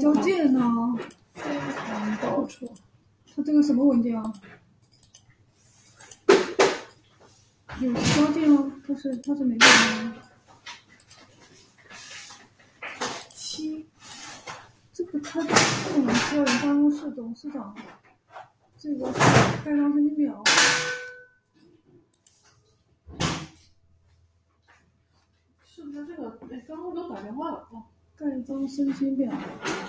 交件呢？ 非常不错。 它这个什么文件啊？有提交件哦，它是哪个呢？7，这个它是我们个人办公室董事长，这个盖章申请表。 是不是这个？刚刚都打电话了啊？ 盖章申请表，